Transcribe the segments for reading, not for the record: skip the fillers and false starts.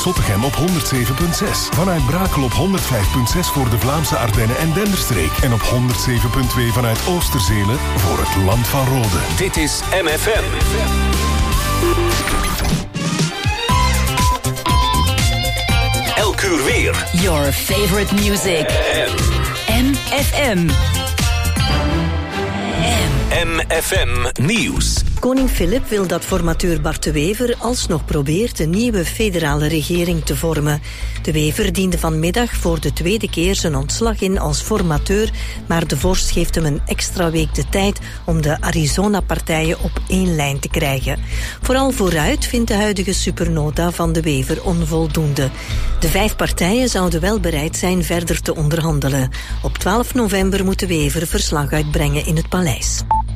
Zottegem op 107.6. Vanuit Brakel op 105.6 voor de Vlaamse Ardennen en Denderstreek. En op 107.2 vanuit Oosterzelen voor het Land van Rode. Dit is MFM. Elk uur weer. Your favorite music. MFM. MFM Nieuws. Koning Filip wil dat formateur Bart de Wever alsnog probeert een nieuwe federale regering te vormen. De Wever diende vanmiddag voor de tweede keer zijn ontslag in als formateur, maar de vorst geeft hem een extra week de tijd om de Arizona-partijen op één lijn te krijgen. Vooral vooruit vindt de huidige supernota van de Wever onvoldoende. De 5 partijen zouden wel bereid zijn verder te onderhandelen. Op 12 november moet de Wever verslag uitbrengen in het paleis.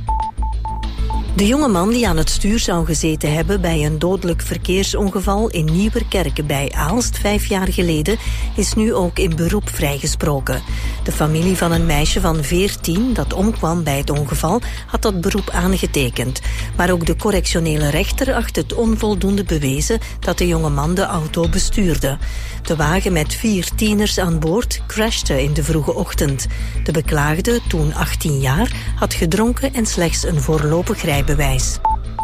De jonge man die aan het stuur zou gezeten hebben bij een dodelijk verkeersongeval in Nieuwerkerke bij Aalst 5 jaar geleden, is nu ook in beroep vrijgesproken. De familie van een meisje van 14 dat omkwam bij het ongeval had dat beroep aangetekend. Maar ook de correctionele rechter acht het onvoldoende bewezen dat de jonge man de auto bestuurde. De wagen met 4 tieners aan boord crashte in de vroege ochtend. De beklaagde, toen 18 jaar, had gedronken en slechts een voorlopig rijbewijs.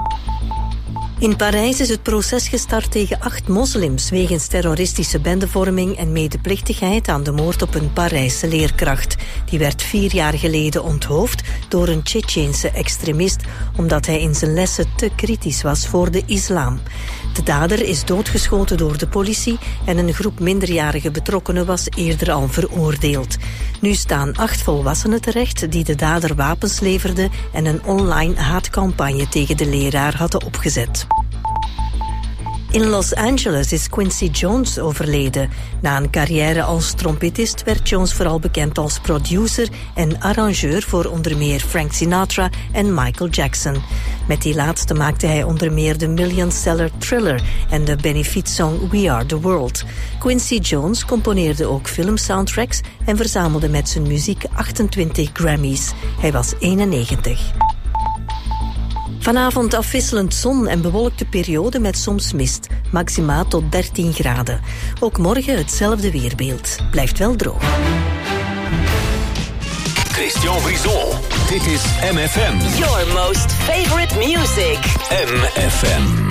In Parijs is het proces gestart tegen 8 moslims wegens terroristische bendevorming en medeplichtigheid aan de moord op een Parijse leerkracht. Die werd 4 jaar geleden onthoofd door een Tsjetsjeense extremist omdat hij in zijn lessen te kritisch was voor de islam. De dader is doodgeschoten door de politie en een groep minderjarige betrokkenen was eerder al veroordeeld. Nu staan 8 volwassenen terecht die de dader wapens leverden en een online haatcampagne tegen de leraar hadden opgezet. In Los Angeles is Quincy Jones overleden. Na een carrière als trompetist werd Jones vooral bekend als producer en arrangeur voor onder meer Frank Sinatra en Michael Jackson. Met die laatste maakte hij onder meer de millionseller Thriller en de benefietsong We Are The World. Quincy Jones componeerde ook filmsoundtracks en verzamelde met zijn muziek 28 Grammys. Hij was 91. Vanavond afwisselend zon en bewolkte periode met soms mist. Maximaal tot 13 graden. Ook morgen hetzelfde weerbeeld. Blijft wel droog. Christian Brison. Dit is MFM. Your most favorite music. MFM.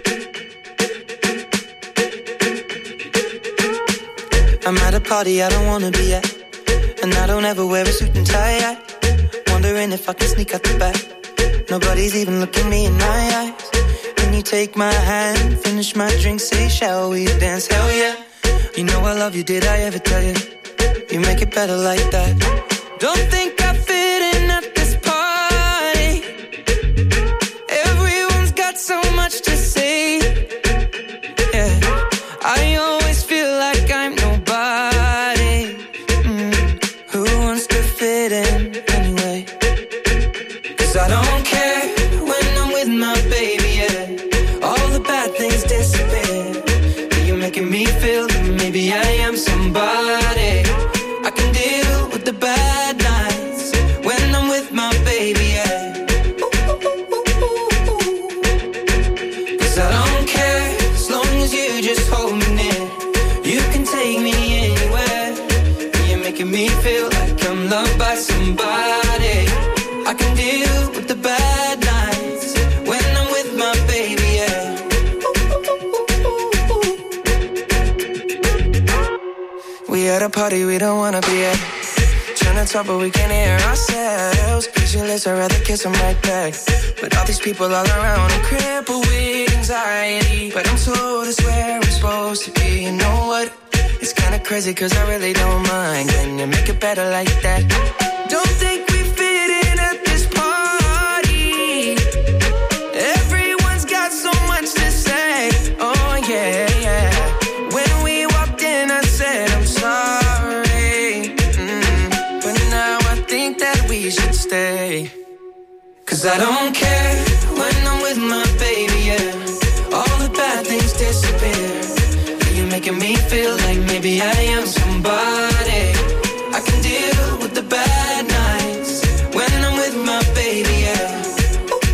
I'm at a party I don't wanna be at, and I don't ever wear a suit and tie. Wondering if I can sneak out the back. Nobody's even looking me in my eyes. Can you take my hand, finish my drink, say shall we dance? Hell yeah. You know I love you, did I ever tell you? You make it better like that. Don't think I fit in at this party. Everyone's got so much to say. Yeah, I always feel like I'm nobody. Who wants to fit in anyway? 'Cause I don't care when I'm with my baby, yeah. All the bad things disappear. You're making me feel that maybe I am somebody. I can deal with the bad nights when I'm with my baby, yeah. 'Cause I don't care as long as you just hold me near. You can take me anywhere. You're making me feel like I'm loved by somebody. I can deal with the bad nights when I'm with my baby, yeah. We at a party we don't wanna be at. Trying to talk but we can't hear ourselves. Pictureless, I'd rather kiss them right back. But all these people all around, I'm crippled with anxiety. But I'm told it's where I'm supposed to be. You know what? It's kinda crazy 'cause I really don't mind. Can you make it better like that? Don't think we fit in at this party. Everyone's got so much to say. Oh yeah, yeah. When we walked in I said I'm sorry. But now I think that we should stay. 'Cause I don't care when I'm with my baby, yeah. All the bad things disappear. You're making me feel like maybe I am somebody. I can deal with the bad nights when I'm with my baby, yeah.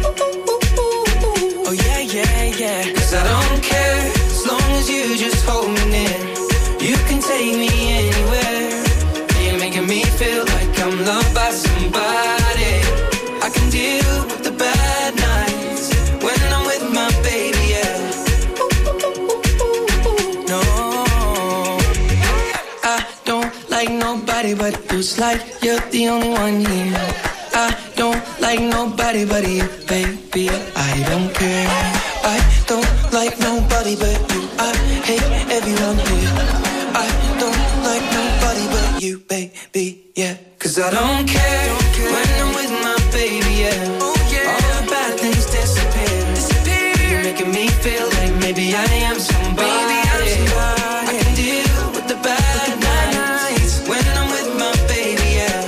Oh yeah, yeah, yeah. 'Cause I don't care as long as you just hold me it's like you're the only one here. I don't like nobody but you, baby. I don't care. I don't like nobody but you. I hate everyone here. I don't like nobody but you, baby, yeah. 'Cause I don't care when I'm with my baby, yeah. Oh, yeah. All the bad things disappear. You're making me feel like maybe I am somebody. I can deal with the bad nights when I'm with my baby, yeah.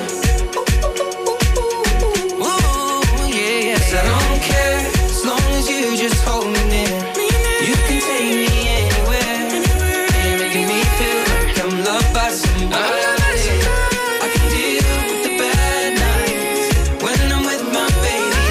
Ooh, yeah. 'Cause I don't care as long as you just hold me near. You can take me anywhere. You're making me feel like I'm loved by somebody. I can deal with the bad nights when I'm with my baby,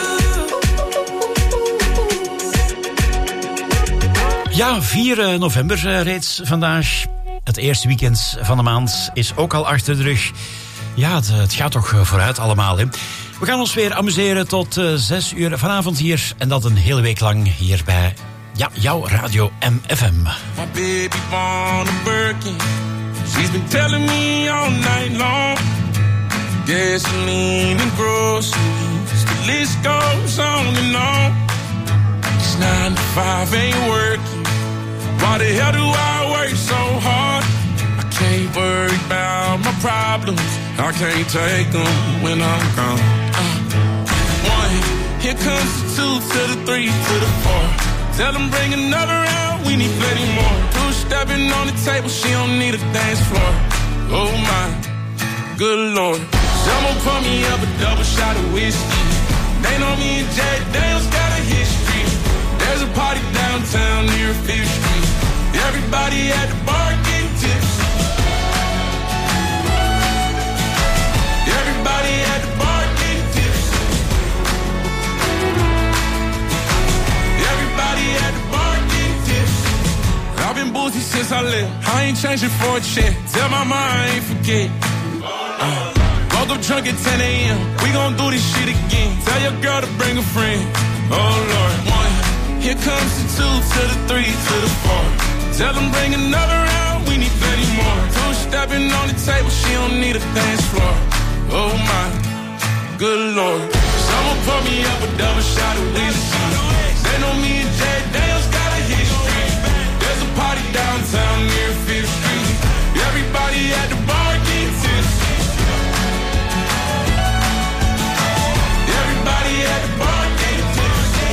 yeah. Ja, 4 november reeds vandaag. Het eerste weekend van de maand is ook al achter de rug. Ja, het gaat toch vooruit allemaal, hè. We gaan ons weer amuseren tot 6 uur vanavond hier. En dat een hele week lang hier bij jouw Radio MFM. My baby born a Birkin. She's been telling me all night long. Gasoline and groceries. The list goes on and on. It's 9 to 5 ain't working. Why the hell do I work so hard? I can't worry about my problems. I can't take them when I'm gone. 1, here comes the 2 to the 3 to the 4. Tell them bring another round, we need plenty more. 2 stepping on the table, she don't need a dance floor. Oh my, good Lord. Someone pour me up a double shot of whiskey. They know me and Jack Daniels got a history. There's a party downtown near 5th Street. Everybody at the bar getting tipsy. Everybody at the bar getting tipsy. Everybody at the bar getting tipsy. I've been boozy since I left. I ain't changing for a check. Tell my mom I ain't forget. Woke up drunk at 10 a.m. We gon' do this shit again. Tell your girl to bring a friend. Oh Lord. 1, here comes the 2 to the 3 to the 4. Tell them bring another round, we need plenty more. 2 stepping on the table, she don't need a dance floor. Oh my, good Lord. Someone pour me up a double shot of whiskey. They know me and Jack Daniels got a history. There's a party downtown near 5th Street. Everybody at the bar getting tipsy. Everybody at the bar getting tipsy.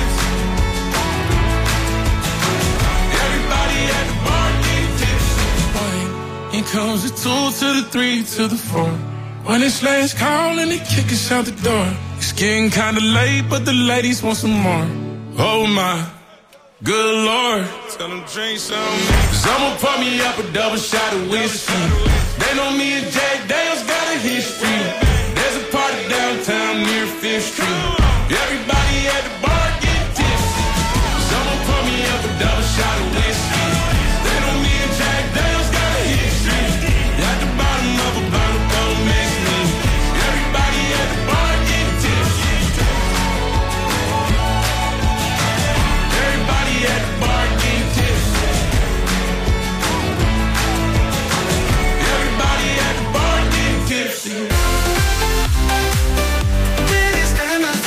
Everybody at the bar getting tipsy. Here comes the 2 to the 3 to the 4. When it's last call and they kick us out the door. It's getting kinda late, but the ladies want some more. Oh my, good Lord. Tell them drink some. Someone pour me up a double shot of whiskey. They know me and Jack Daniels got a history. There's a party downtown near 5th Street. Everybody at the bar getting tipsy. Someone pour me up a double shot of whiskey. They know me and Jack Daniels got a history. At the bottom of a bottle, don't miss me. Everybody at the bar getting tipsy. Everybody at the bar getting tipsy. Everybody at the bar getting tipsy. This time I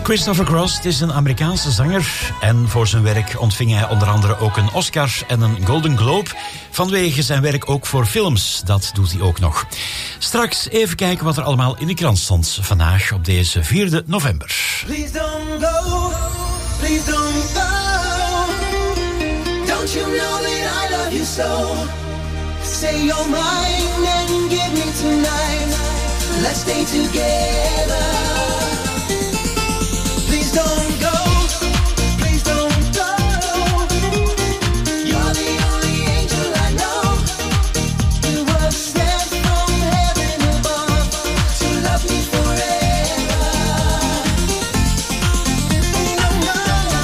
Christopher Cross is een Amerikaanse zanger en voor zijn werk ontving hij onder andere ook een Oscar en een Golden Globe. Vanwege zijn werk ook voor films, dat doet hij ook nog. Straks even kijken wat er allemaal in de krant stond vandaag op deze 4 november. Please don't go, please don't go. Don't you know that I love you so? Say you're mine and give me tonight. Let's stay together. Please don't go, please don't go. You're the only angel I know. You were sent from heaven above to love me forever. No, no, no,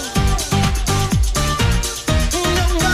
no.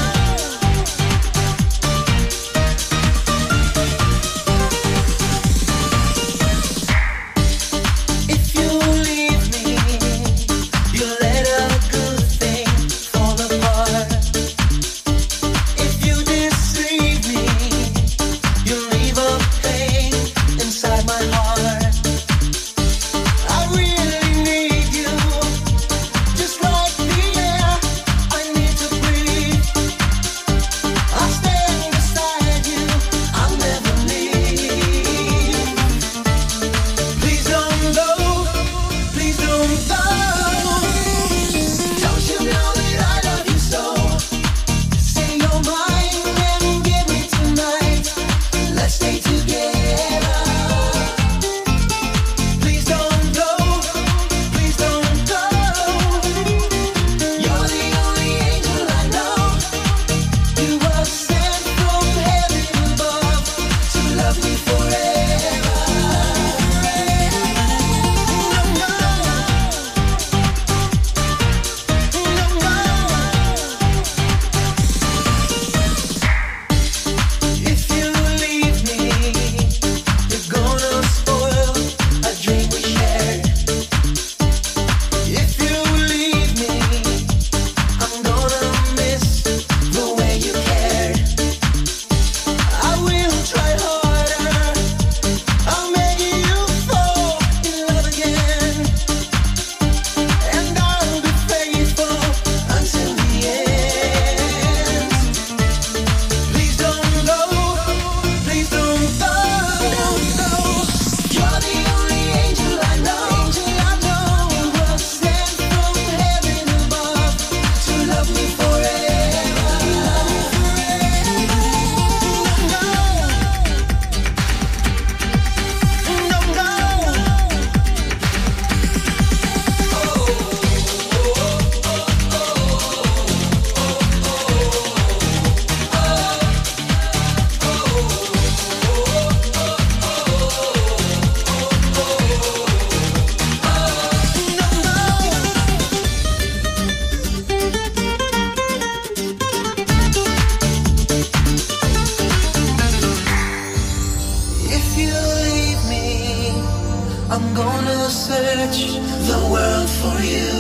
If you leave me, you let a good thing fall apart. If you deceive me, you leave a pain inside my heart. I really need you, just like the air I need to breathe. I'll stand beside you, I'll never leave. Please don't go, please don't go. Don't you know that I love you so? Say you're mine and give me tonight. Let's stay together. Please don't go, please don't go. You're the only angel I know. You were sent from heaven above to love me forever. No, no, if you leave me, you're gonna spoil a dream we shared. If you leave me, I'm gonna miss the way you cared. I will try harder, I'll make you fall in love again. And I'll be faithful until the end. Please don't go, please don't go, don't go. You're the only angel I know. You were sent from heaven above to love me forever. No, no, if you leave me, I'm gonna search the world for you.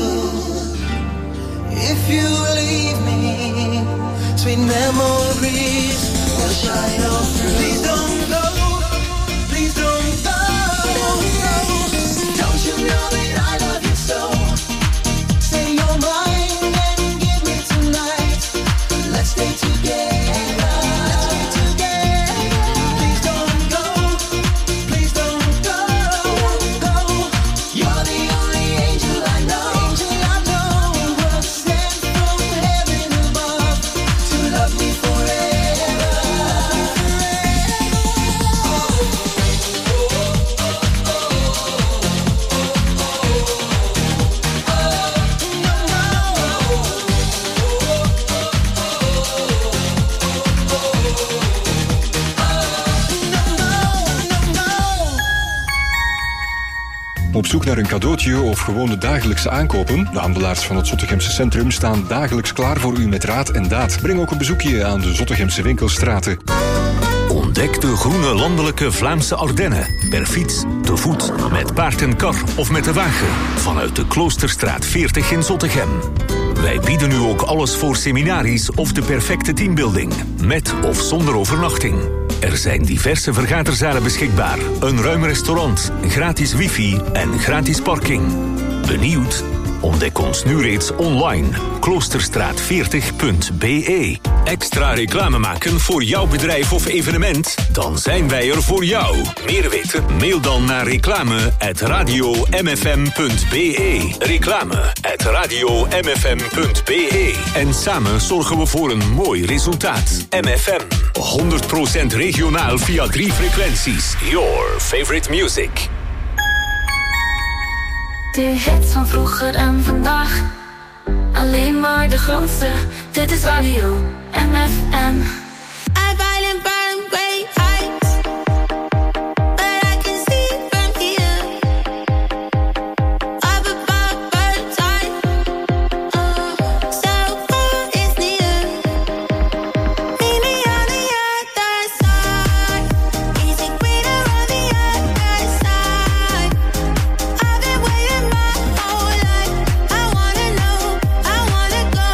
If you leave me, sweet memories will shine all through. Please don't go, please don't go, don't go. Don't you know that I love you so? Say you're mine and give me tonight. Let's stay together. Please don't go, please don't go, go. You're the only angel I know. You were sent from heaven above to love me forever. Op zoek naar een cadeautje of gewoon de dagelijkse aankopen? De handelaars van het Zottegemse Centrum staan dagelijks klaar voor u met raad en daad. Breng ook een bezoekje aan de Zottegemse winkelstraten. Ontdek de groene landelijke Vlaamse Ardennen. Per fiets, te voet, met paard en kar of met de wagen. Vanuit de Kloosterstraat 40 in Zottegem. Wij bieden u ook alles voor seminaries of de perfecte teambuilding. Met of zonder overnachting. Er zijn diverse vergaderzalen beschikbaar, een ruim restaurant, gratis wifi en gratis parking. Benieuwd? Ontdek ons nu reeds online. Kloosterstraat40.be. Extra reclame maken voor jouw bedrijf of evenement? Dan zijn wij er voor jou. Meer weten? Mail dan naar reclame@radiomfm.be. Reclame@radiomfm.be. En samen zorgen we voor een mooi resultaat. MFM. 100% regionaal via 3 frequenties. Your favorite music. De hits van vroeger en vandaag, alleen maar de grootste. Dit is Radio MFM. I file and burn great heights, but I can see from here. Up above bird's eye, so far is near. Meet me on the other side. Is it greener on the other side? I've been waiting my whole life. I wanna know, I wanna go.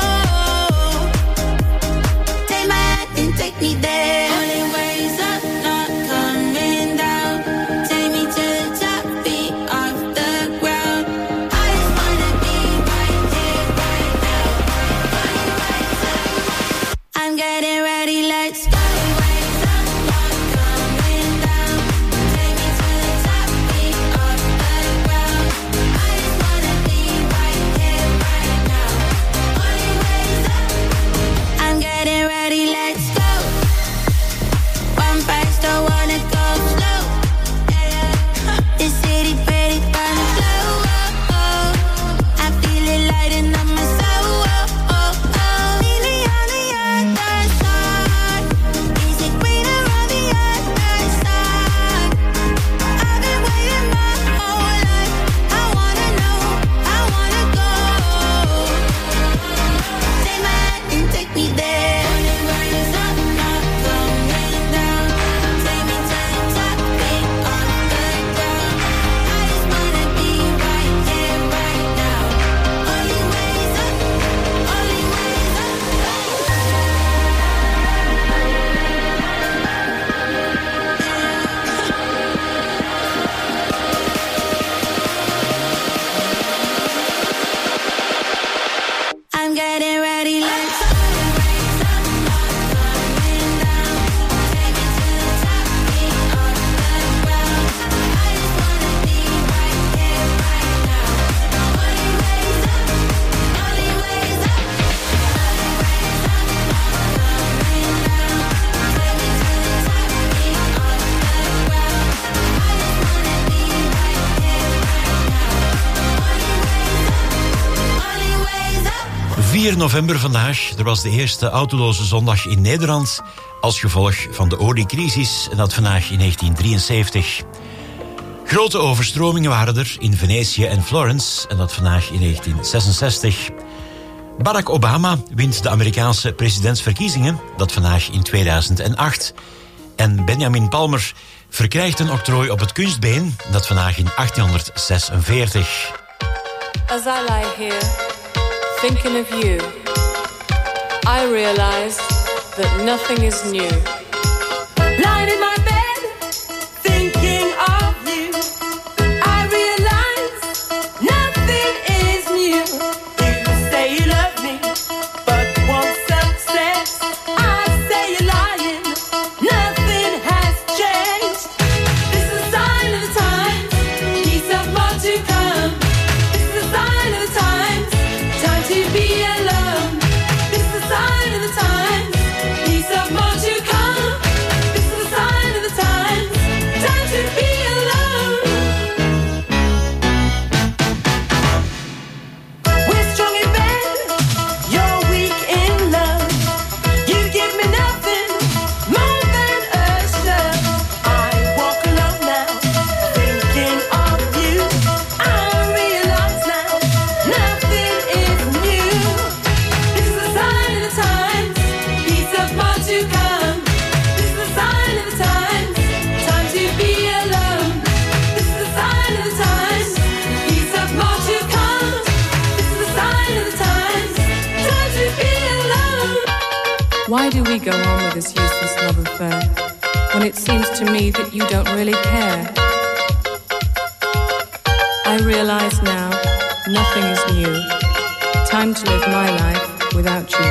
Take my hand and take me there. Only ways up, not coming down. Take me to the top, feet off the ground. I just wanna be right here, right now. Only ways up. I'm getting ready, let's go. Only ways up, not coming down. Take me to the top, feet off the ground. I just wanna be right here, right now. Only ways up. I'm getting ready, let's go. One fast, don't wanna go slow. This city pretty fun, slow. I feel it lighting up my soul. Meet me on the other side. Is it greener on the other side? I've been waiting my whole life. I wanna know, I wanna go. Take my hand and take me there. Only ways up, not coming down. Take me to the top, feet off the ground. I just wanna be right here, right now. Only ways up, only ways up. I'm getting ready, let's go. Ways up, not coming down. Take me to the top, feet off the ground. I just wanna be right here, right now. Only ways up, only ways up. Only ways up, not coming down. Take me to the top, feet off the ground. I just wanna be right here, right now. Only ways up, only ways up. 4 november vandaag. Er was de eerste autoloze zondag in Nederland als gevolg van de oliecrisis. En dat vandaag in 1973. Grote overstromingen waren er in Venetië en Florence. En dat vandaag in 1966. Barack Obama wint de Amerikaanse presidentsverkiezingen. Dat vandaag in 2008. En Benjamin Palmer verkrijgt een octrooi op het kunstbeen. Dat vandaag in 1846. As I lie here, thinking of you, I realize that nothing is new. Lying in my bed, thinking of you, I realize nothing is new. You say you love me, but want success. I say you're lying, nothing has changed. This is a sign of the times, peace of more to come. This is a sign of the times, time to be alone. This is a sign of the times, peace of more to come. This is a sign of the times, time to be alone. We're strong in bed, you're weak in love. You give me nothing more than a shove. I walk alone now, thinking of you. I realize now, nothing is new. This is a sign of the times, peace of more to come. This is a sign of the times, time to be alone. This is a sign of the times, peace of more to come. This is a sign of the times, time to be alone. Why do we go on with this useless love affair when it seems to me that you don't really care. I realize now nothing is new. Time to live my life without you.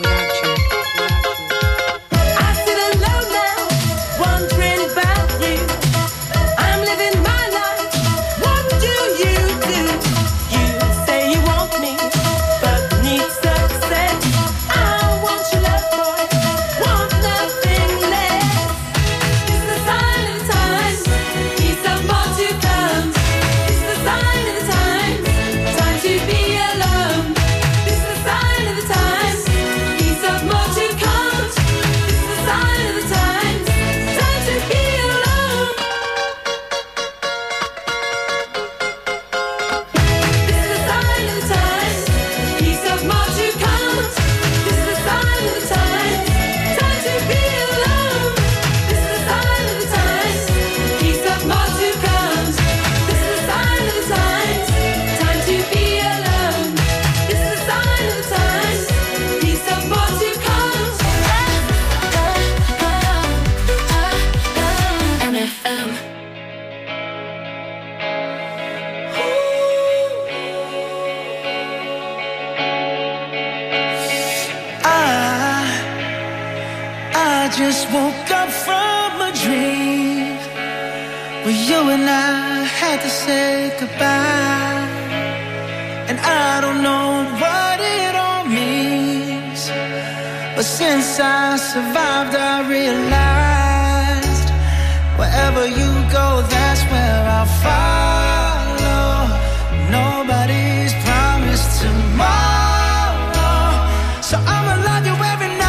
Just woke up from a dream where you and I had to say goodbye, and I don't know what it all means, but since I survived I realized wherever you go, that's where I'll follow. Nobody's promised tomorrow, so I'ma love you every night.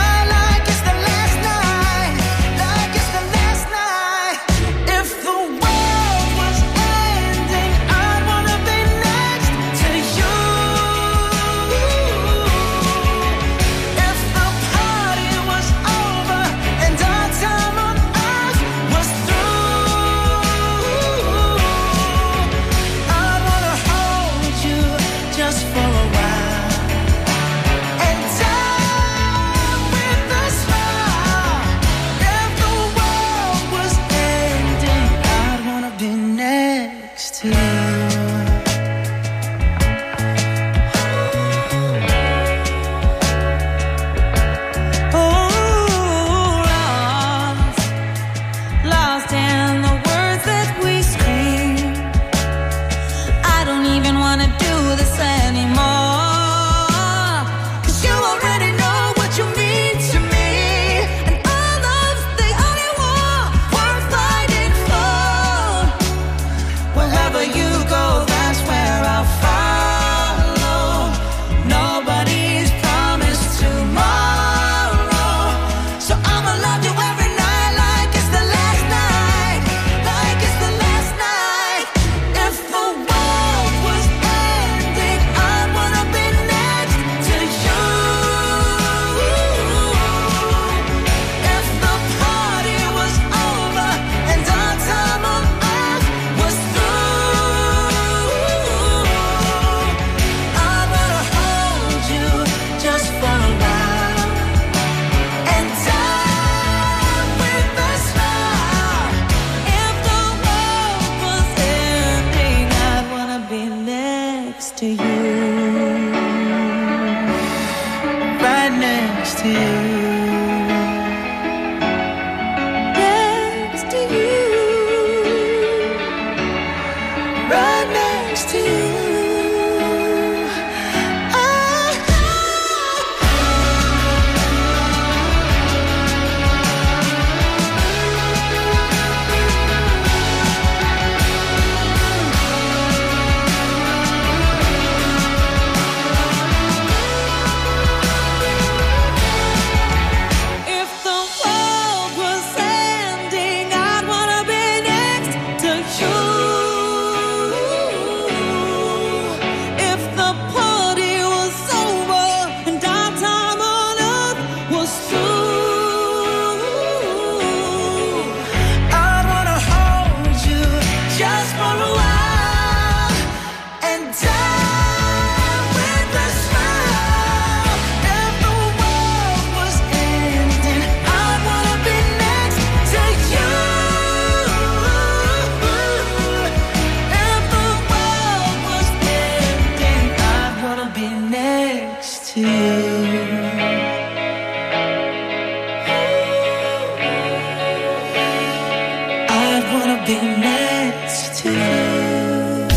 be next to you.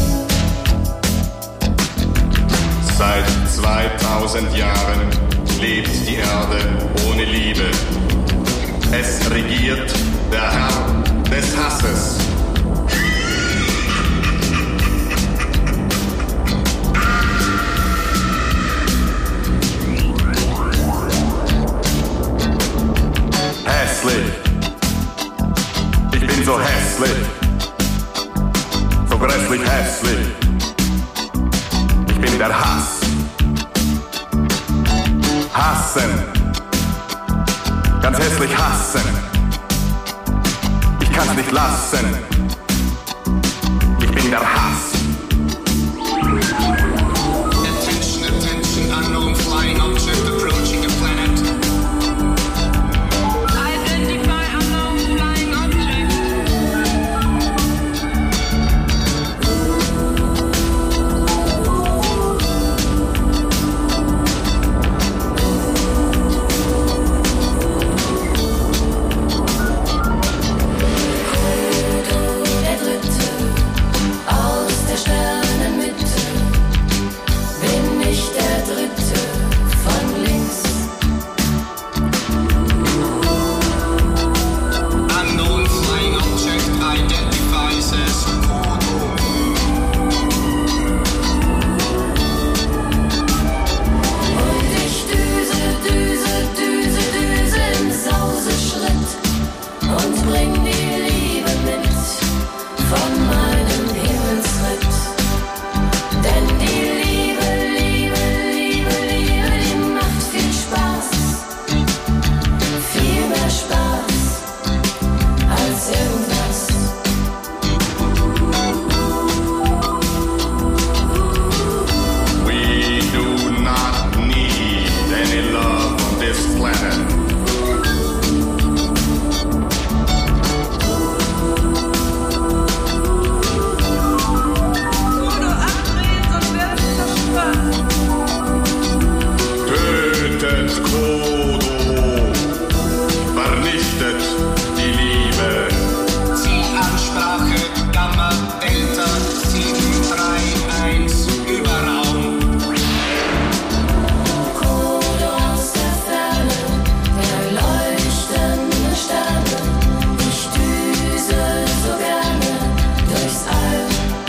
Seit 2000 Jahren lebt die Erde ohne Liebe. Es regiert der Herr des Hasses. Hässlich. Ich bin so hässlich. So grässlich hässlich. Ich bin der Hass. Hassen. Ganz hässlich hassen. Ich kann's nicht lassen. Ich bin der Hass. Attention, attention, unknown flying object approaching the planet. Identify unknown flying object. Der Dritte aus der Sternenmitte, bin ich der Dritte von links. Unknown flying object identifies as Kodo. Und ich düse, düse, düse, düse im Sauseschritt und bring die Liebe mit von meinem Himmelsritt. Denn die Liebe, Liebe, Liebe, Liebe, die macht viel Spaß. Viel mehr Spaß als irgendwas. We do not need any love on this planet. Tötet Kodo. Vernichtet die Liebe. Zielansprache Gamma Delta 731 Überraum. Kodo aus der Ferne, der leuchtende Sterne. Ich düse so gerne durchs All.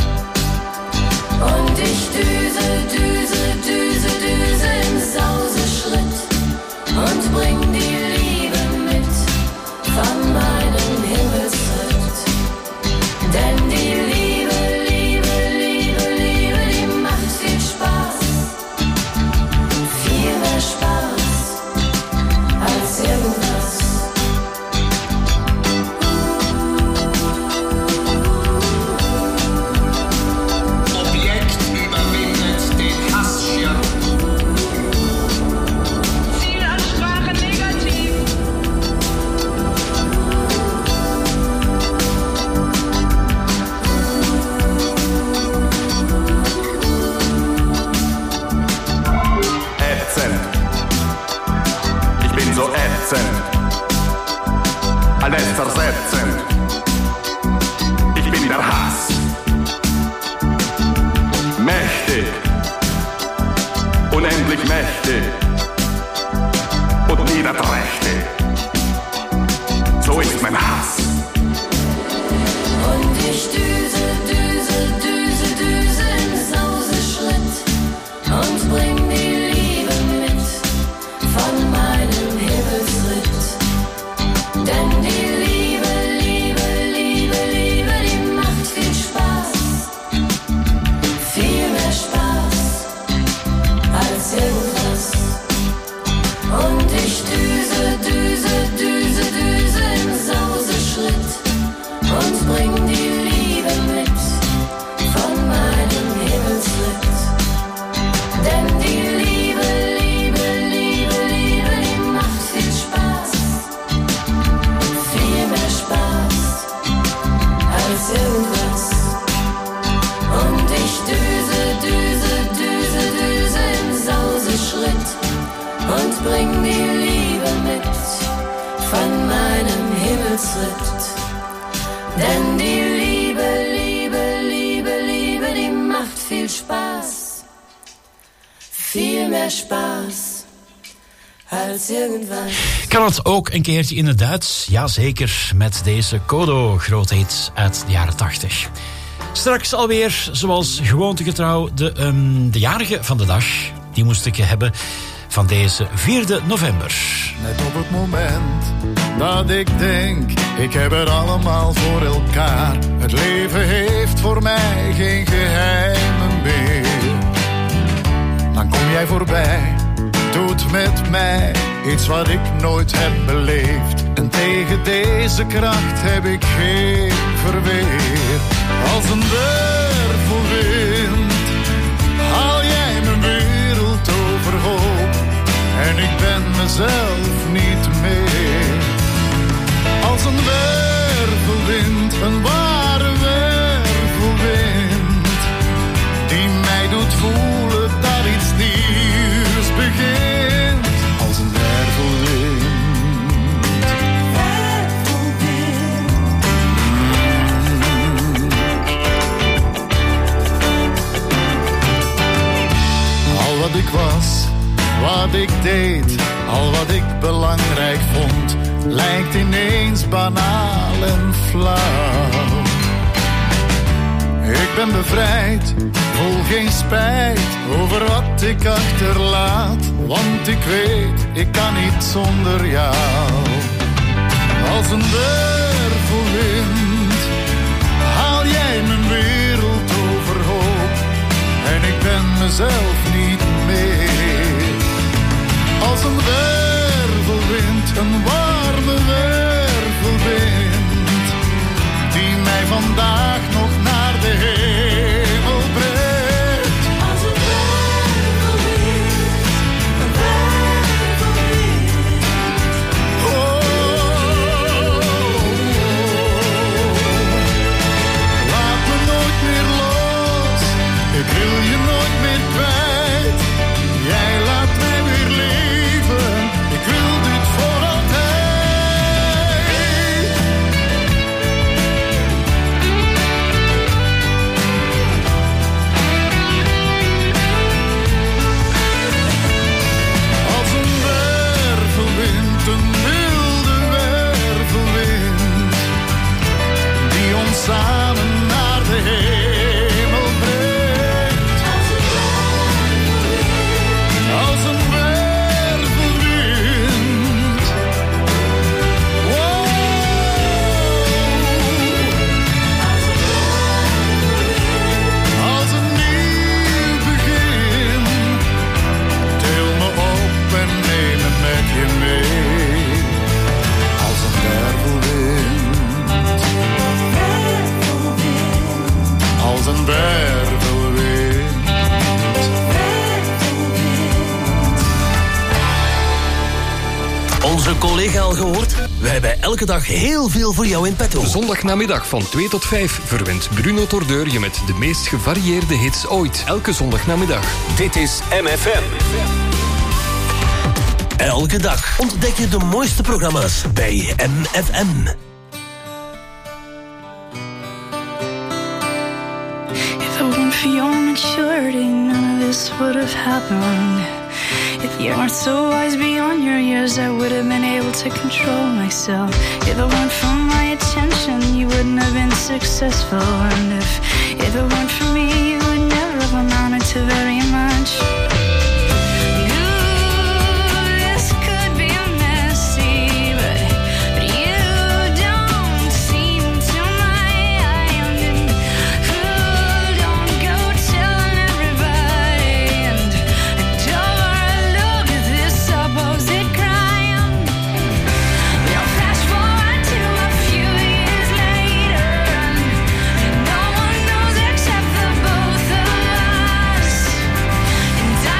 Und ich düse, düse, düse, düse im Sauseschritt und bring die Liebe mit von meinem Himmelsritt. Denn die Liebe, Liebe, Liebe, Liebe, die macht viel Spaß. Viel mehr Spaß als irgendwas. Objekt überwindet den Hassschirm. Zielansprache negativ. Ätzend. Ich bin so ätzend. Alles zersetzend. Ich bin der Hass. Mächtig. Unendlich mächtig. Und niederträchtig. So ist mein Hass. Und ich düse, düse, düse, düse im Sauseschritt und bring die Liebe mit von meinem Himmelsritt. Denn die Liebe, Liebe, Liebe, Liebe, die macht viel Spaß. Viel mehr Spaß als irgendwas. Und ich düse, düse, düse, düse im Sauseschritt und bring die Liebe mit von meinem Himmelsritt. Denn die Liebe, Liebe, Liebe, Liebe, die macht viel Spaß. Viel mehr Spaß als irgendwas. Und ich düse, düse, düse, düse im Sauseschritt und bring die Liebe mit von meinem Himmelsritt. Denn die Liebe, Liebe, Liebe, Liebe, die macht viel Spaß. Viel mehr Spaß als irgendwas. Kan het ook een keertje in het Duits? Jazeker, met deze Kodo, grote hit uit de jaren 80. Straks alweer, zoals gewoontegetrouw, de jarige van de dag. Die moest ik hebben van deze 4 november. Net op het moment dat ik denk, ik heb het allemaal voor elkaar. Het leven heeft voor mij geen geheimen meer. Dan kom jij voorbij, doet met mij iets wat ik nooit heb beleefd. En tegen deze kracht heb ik geen verweer. Als een wervelwind haal jij mijn wereld overhoop. En ik ben mezelf niet meer. Als een wervelwind, een ware wervelwind, die mij doet voelen dat iets nieuws begint. Als een wervelwind. Al wat ik was, wat ik deed, al wat ik belangrijk vond, lijkt ineens banaal en flauw. Ik ben bevrijd, voel geen spijt over wat ik achterlaat, want ik weet, ik kan niet zonder jou. Als een wervelwind haal jij mijn wereld overhoop en ik ben mezelf niet meer. Als een wervelwind, een warme wervelwind, die mij vandaag nog naar de hemel brengt. Als een wervelwind, een wervelwind. Oh, laat me nooit meer los, ik wil je nooit meer kwijt. Jij laat mij weer leven, ik wil dit voor altijd. Als een wervelwind, een wilde wervelwind, die ons samen naar de hemel brengt. Als een wervelwind. Wow. Als een nieuw begin. Til me op en neem me met je mee. Als een wervelwind. Als een wervelwind. Onze collega al gehoord? We hebben elke dag heel veel voor jou in petto. Zondagnamiddag van 2 tot 5 verwint Bruno Tordeur je met de meest gevarieerde hits ooit. Elke zondagnamiddag. Dit is MFM. Elke dag ontdek je de mooiste programma's bij MFM. If it weren't for your maturity, none of this would have happened. If you weren't so wise beyond your years, I would have been able to control myself. If it weren't for my attention, you wouldn't have been successful. And if it weren't for me, you would never have amounted to very much. And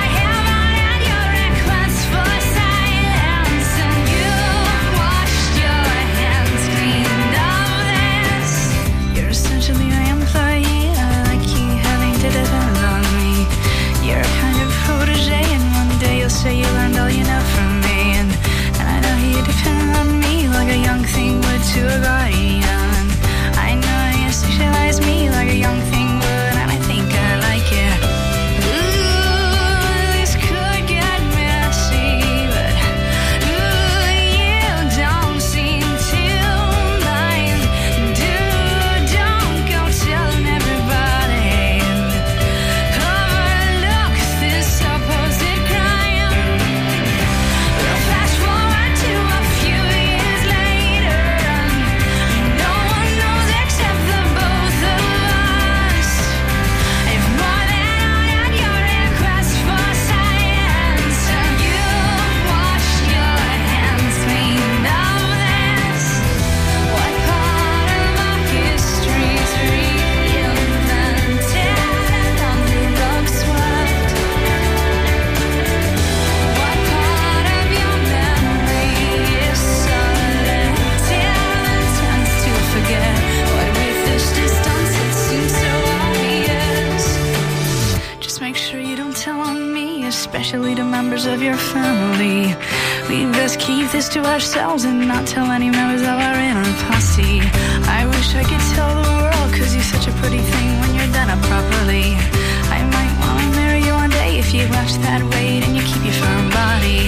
especially to members of your family. We best keep this to ourselves and not tell any members of our inner posse. I wish I could tell the world, cause you're such a pretty thing when you're done up properly. I might wanna marry you one day if you watch that weight and you keep your firm body.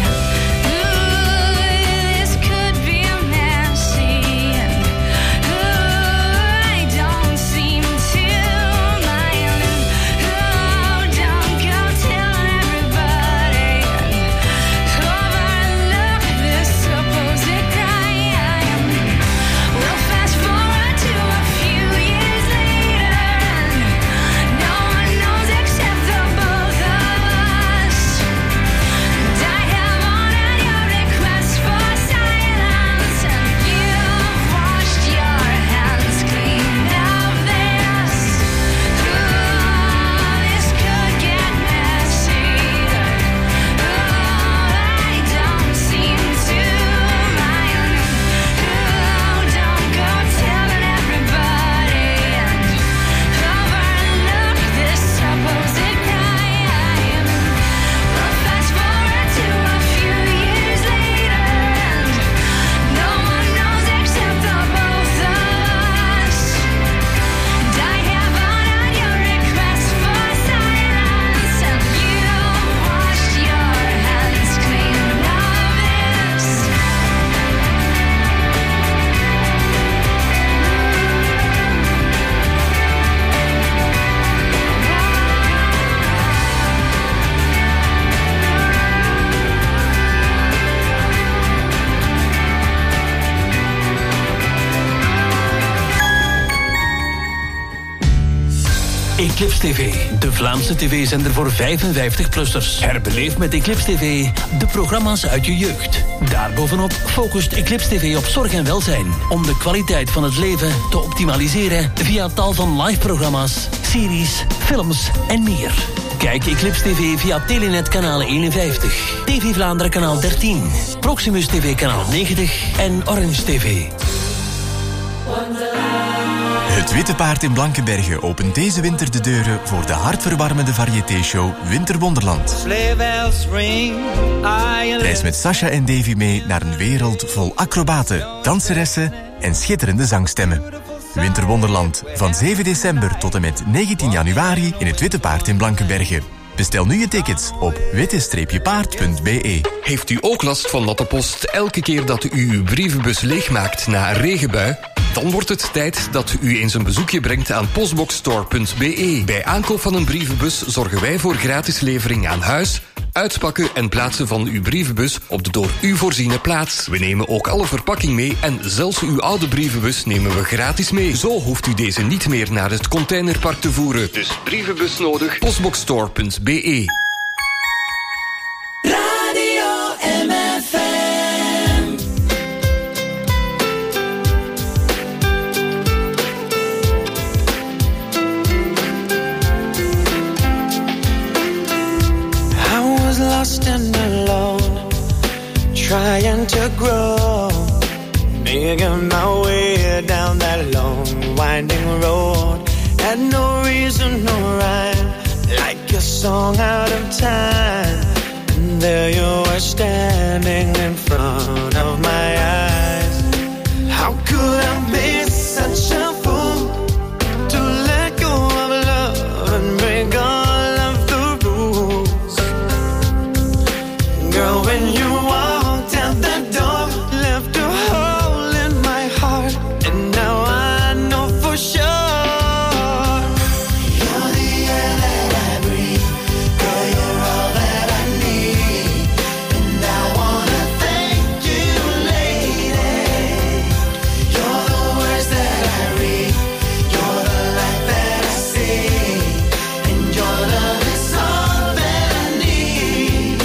Eclipse TV, de Vlaamse tv-zender voor 55-plussers. Herbeleef met Eclipse TV de programma's uit je jeugd. Daarbovenop focust Eclipse TV op zorg en welzijn, om de kwaliteit van het leven te optimaliseren via tal van live-programma's, series, films en meer. Kijk Eclipse TV via Telenet kanaal 51, TV Vlaanderen kanaal 13, Proximus TV kanaal 90 en Orange TV. Het Witte Paard in Blankenberge opent deze winter de deuren voor de hartverwarmende variété-show Winterwonderland. Reis met Sasha en Davy mee naar een wereld vol acrobaten, danseressen en schitterende zangstemmen. Winterwonderland, van 7 december tot en met 19 januari in het Witte Paard in Blankenberge. Bestel nu je tickets op witte-paard.be. Heeft u ook last van natte post elke keer dat u uw brievenbus leegmaakt na een regenbui? Dan wordt het tijd dat u eens een bezoekje brengt aan postboxstore.be. Bij aankoop van een brievenbus zorgen wij voor gratis levering aan huis, uitpakken en plaatsen van uw brievenbus op de door u voorziene plaats. We nemen ook alle verpakking mee en zelfs uw oude brievenbus nemen we gratis mee. Zo hoeft u deze niet meer naar het containerpark te voeren. Dus brievenbus nodig, postboxstore.be. Radio MFM. I was lost and alone, trying to grow, making my way down that long, winding road. Had no reason, no rhyme, like a song out of time. And there you were standing in front of my eyes. How could I be such a fool to let go of love and break all of the rules? Girl, when you walked out the door, left a hole in my heart, and now I know for sure you're the air that I breathe. Girl, you're all that I need, and I wanna thank you, lady. You're the words that I read, you're the light that I see, and your love is all that I need.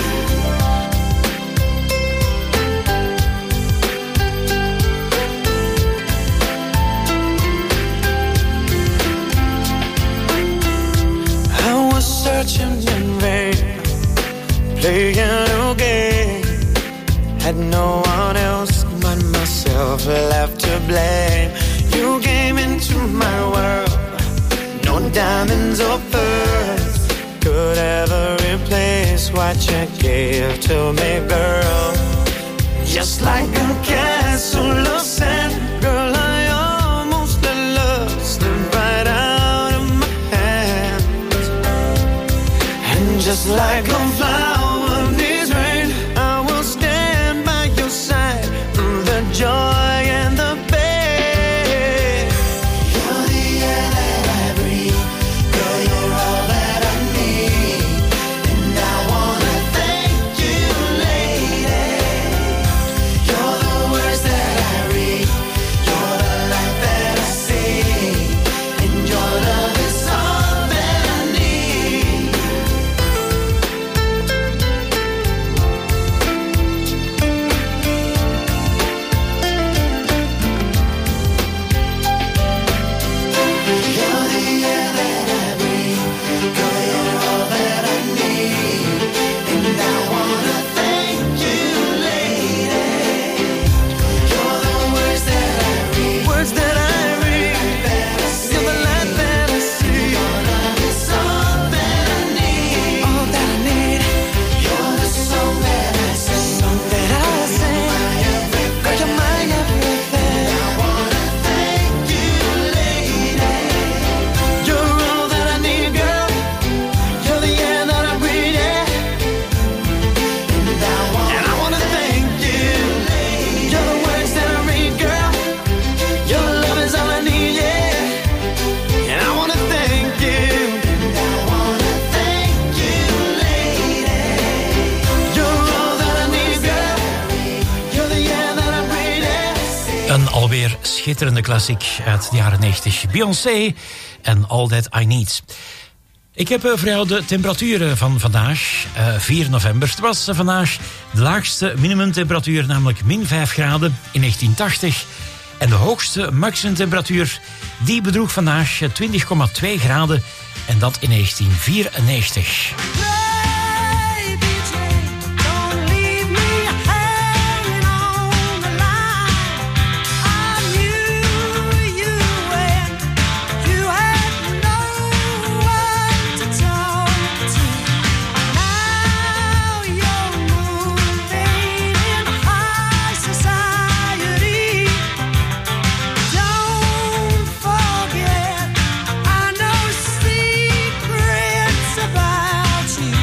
I was searching in vain, playing a game. Had no one else but myself left to blame. You came into my world, no diamonds or pearls could ever replace is what you give to me, girl. Just like a castle of sand, girl, I almost let love slip right out of my hands. And just like a flower needs rain, I will stand by your side through the joy and the pain. You're the air that I breathe, girl, you're all that I need. And I wanna thank you, lady. You're the words that I read, you're the light that I see, and your love is all that I need. You're the air that I breathe, girl, you're all that I need. And I wanna thank you, lady. You're the words that I read, words that I read, you're the light that I see. Your love is all that I need, all that I need. You're the song that I sing, song that I sing. Girl, you're my everything. I wanna thank you, lady. You're all that I need, girl. You're the air that I breathe, yeah. And I wanna thank you. You're the words that I read, girl. Your love is all I need, yeah. And I wanna thank you. Thank you, lady. You're all that I need, girl. You're the air that I breathe, yeah. Een alweer schitterende klassiek uit de jaren 90. Beyoncé en All That I Need. Ik heb voor jou de temperaturen van vandaag, 4 november. Het was vandaag de laagste minimumtemperatuur, namelijk min 5 graden in 1980. En de hoogste maximumtemperatuur, die bedroeg vandaag 20,2 graden. En dat in 1994. About you.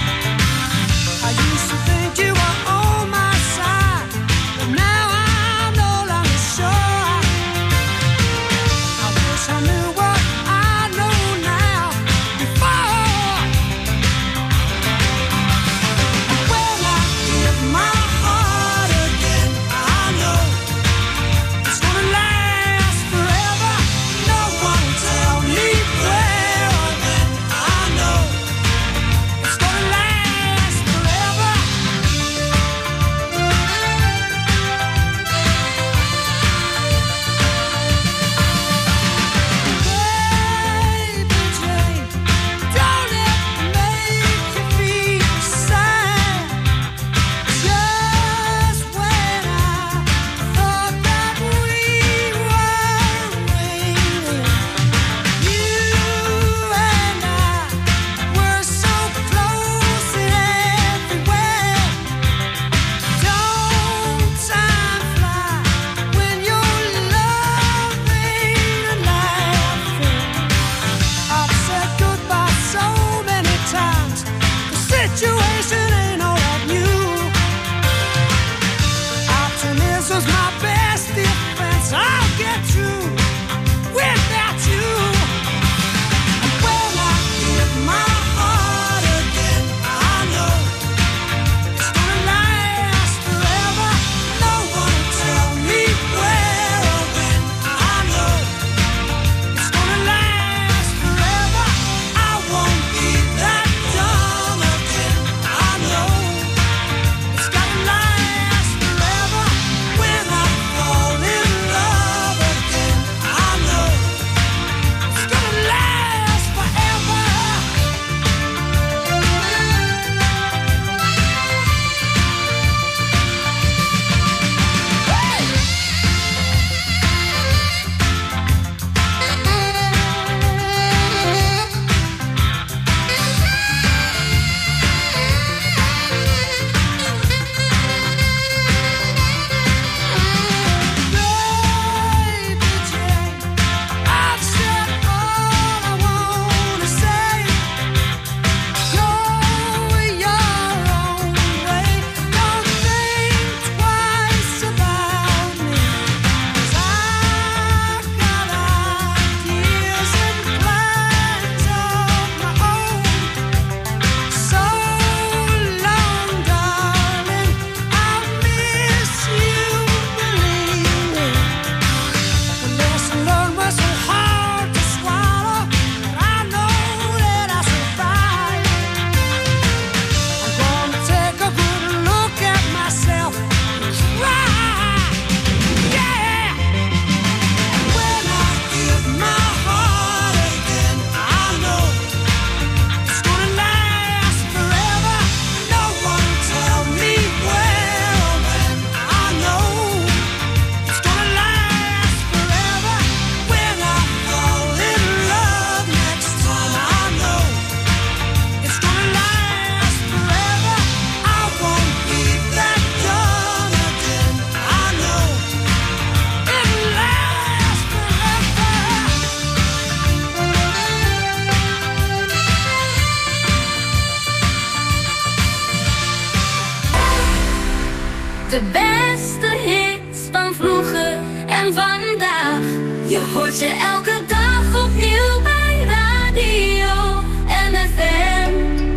De beste hits van vroeger en vandaag. Je hoort je elke dag opnieuw bij Radio NFM.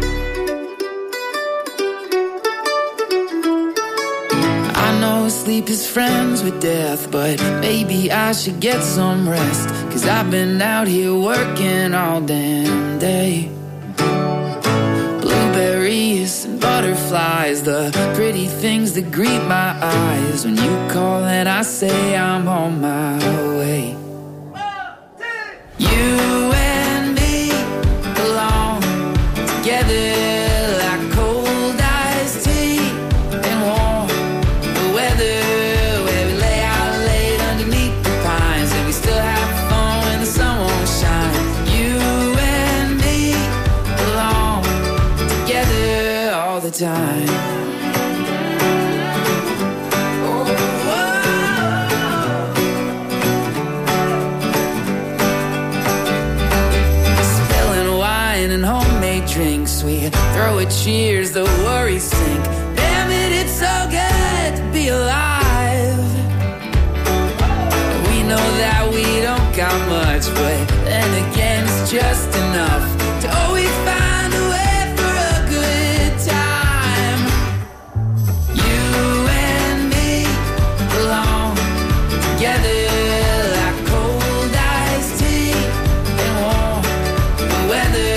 I know sleep is friends with death, but maybe I should get some rest. 'Cause I've been out here working all damn day. Blueberries and butterflies, the pretty things that greet my eyes. When you call and I say I'm on my way. You and me belong together like cold iced tea and warm the weather, where we lay out late underneath the pines and we still have fun when the sun won't shine. You and me belong together all the time. And homemade drinks, we throw a cheers, the worries sink. Damn it, it's so good to be alive. We know that we don't got much, but then again it's just enough to always find a way for a good time. You and me belong together like cold iced tea and warm the weather.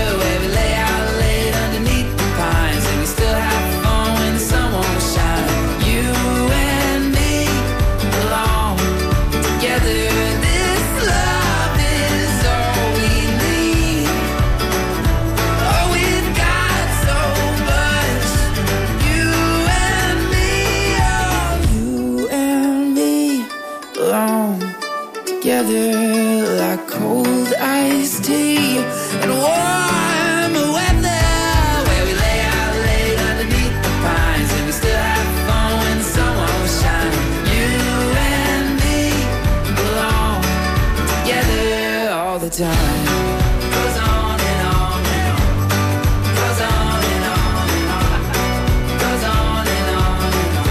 Together like cold iced tea and warm weather, where we lay out late underneath the pines and we still have fun when the sun won't shine. You and me belong together all the time. Goes on and on and on. Goes on and on and on. Goes on and on and on.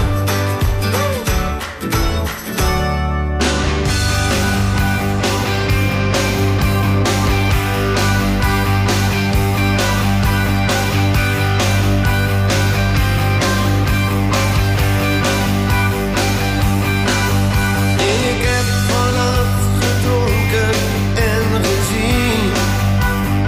Ik heb vannacht gedronken en gezien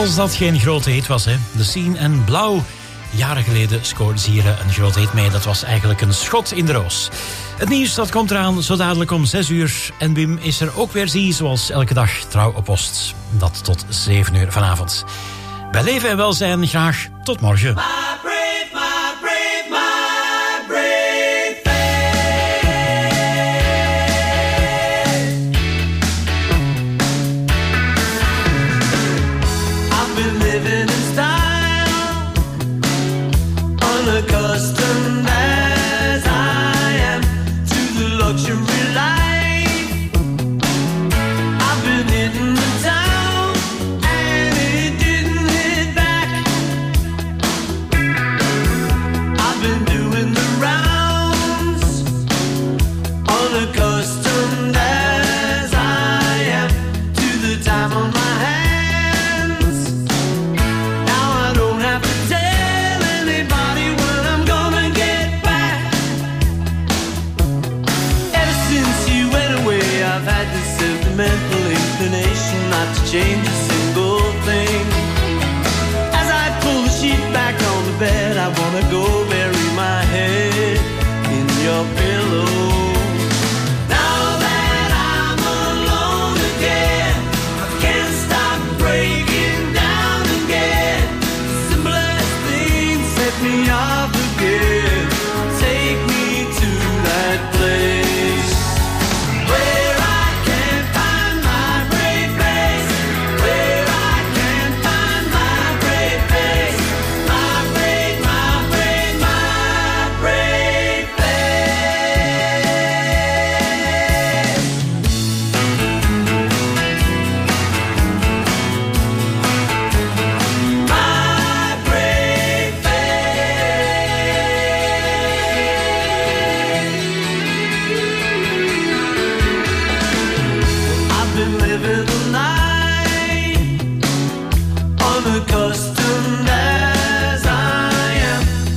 Als dat geen grote hit was, hè. The Scene en Blauw. Jaren geleden scoorde ze hier een grote hit mee. Dat was eigenlijk een schot in de roos. Het nieuws dat komt eraan zo dadelijk om 6 uur. En Wim is er ook weer, zie, zoals elke dag trouw op post. Dat tot 7 uur vanavond. Bij Leven en Welzijn graag tot morgen. Accustomed as I am to the luxury life, I've been hitting the town and it didn't hit back. I've been doing the rounds, unaccustomed as I am to the time on my hands. Now I don't have to tell anybody when I'm gonna get back. Ever since you went away, I've had this sentimental inclination not to change a single thing. As I pull the sheet back on the bed, I wanna go bury my head in your pillow. Now that I'm alone again, I can't stop breaking down again. The simplest things set me off again.